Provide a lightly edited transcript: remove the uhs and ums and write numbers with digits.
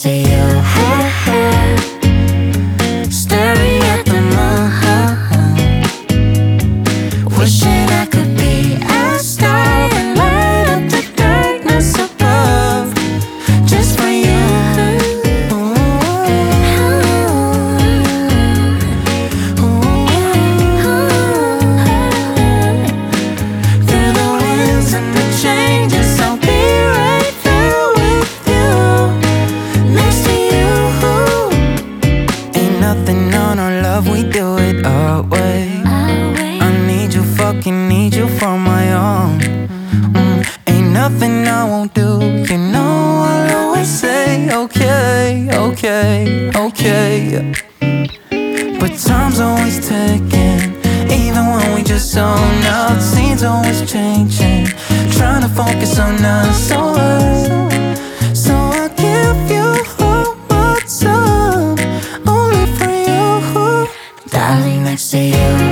next to you. Staring at the moon, wishing I could be a star and light up the darkness above, just for you. Through the winds and the changes, I'll be right there with you, next to you. Ain't nothing on our love, we do it our way. I need you, fucking need you for my own. Ain't nothing I won't do, you know I'll always say okay, okay, okay. But time's always ticking, even when we just zone out. Scene's always changing, trying to focus on us. So I give you all my time, only for you. Darling, next to you.